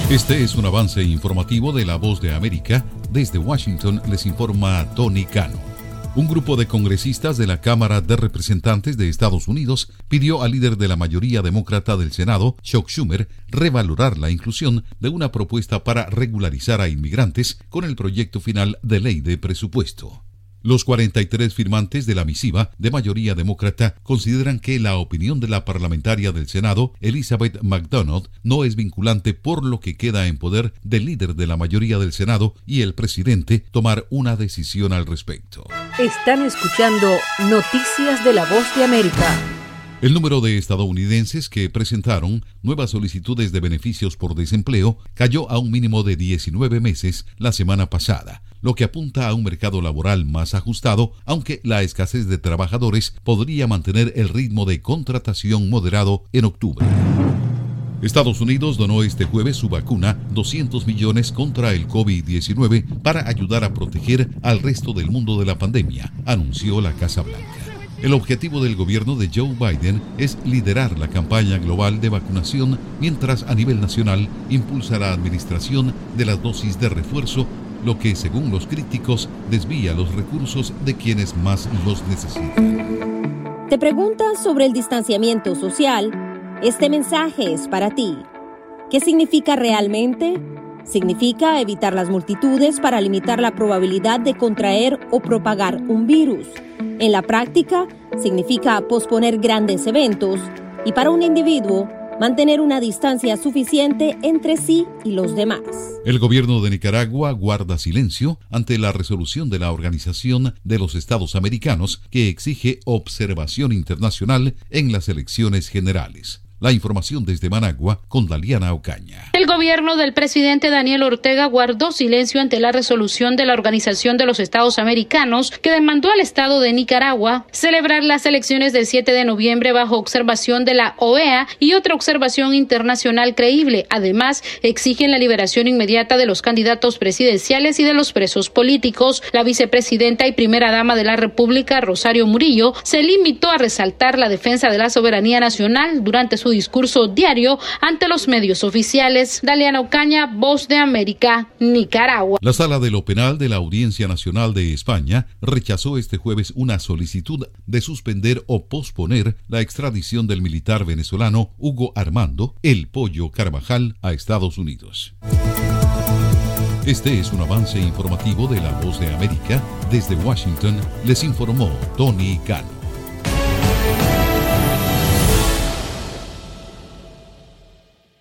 Este es un avance informativo de La Voz de América. Desde Washington les informa Tony Cano. Un grupo de congresistas de la Cámara de Representantes de Estados Unidos pidió al líder de la mayoría demócrata del Senado, Chuck Schumer, revalorar la inclusión de una propuesta para regularizar a inmigrantes con el proyecto final de ley de presupuesto. Los 43 firmantes de la misiva de mayoría demócrata consideran que la opinión de la parlamentaria del Senado, Elizabeth McDonough, no es vinculante, por lo que queda en poder del líder de la mayoría del Senado y el presidente tomar una decisión al respecto. Están escuchando Noticias de La Voz de América. El número de estadounidenses que presentaron nuevas solicitudes de beneficios por desempleo cayó a un mínimo de 19 meses la semana pasada, lo que apunta a un mercado laboral más ajustado, aunque la escasez de trabajadores podría mantener el ritmo de contratación moderado en octubre. Estados Unidos donó este jueves su vacuna 200 millones contra el COVID-19 para ayudar a proteger al resto del mundo de la pandemia, anunció la Casa Blanca. El objetivo del gobierno de Joe Biden es liderar la campaña global de vacunación, mientras a nivel nacional impulsa la administración de las dosis de refuerzo, lo que, según los críticos, desvía los recursos de quienes más los necesitan. ¿Te preguntas sobre el distanciamiento social? Este mensaje es para ti. ¿Qué significa realmente? Significa evitar las multitudes para limitar la probabilidad de contraer o propagar un virus. En la práctica, significa posponer grandes eventos y, para un individuo, mantener una distancia suficiente entre sí y los demás. El gobierno de Nicaragua guarda silencio ante la resolución de la Organización de los Estados Americanos que exige observación internacional en las elecciones generales. La información desde Managua con Daliana Ocaña. El gobierno del presidente Daniel Ortega guardó silencio ante la resolución de la Organización de los Estados Americanos que demandó al Estado de Nicaragua celebrar las elecciones del 7 de noviembre bajo observación de la OEA y otra observación internacional creíble. Además, exigen la liberación inmediata de los candidatos presidenciales y de los presos políticos. La vicepresidenta y primera dama de la República, Rosario Murillo, se limitó a resaltar la defensa de la soberanía nacional durante su discurso diario ante los medios oficiales. Daliana Ocaña, Voz de América, Nicaragua. La Sala de lo Penal de la Audiencia Nacional de España rechazó este jueves una solicitud de suspender o posponer la extradición del militar venezolano Hugo Armando El Pollo Carvajal a Estados Unidos. Este es un avance informativo de La Voz de América. Desde Washington les informó Tony Cano.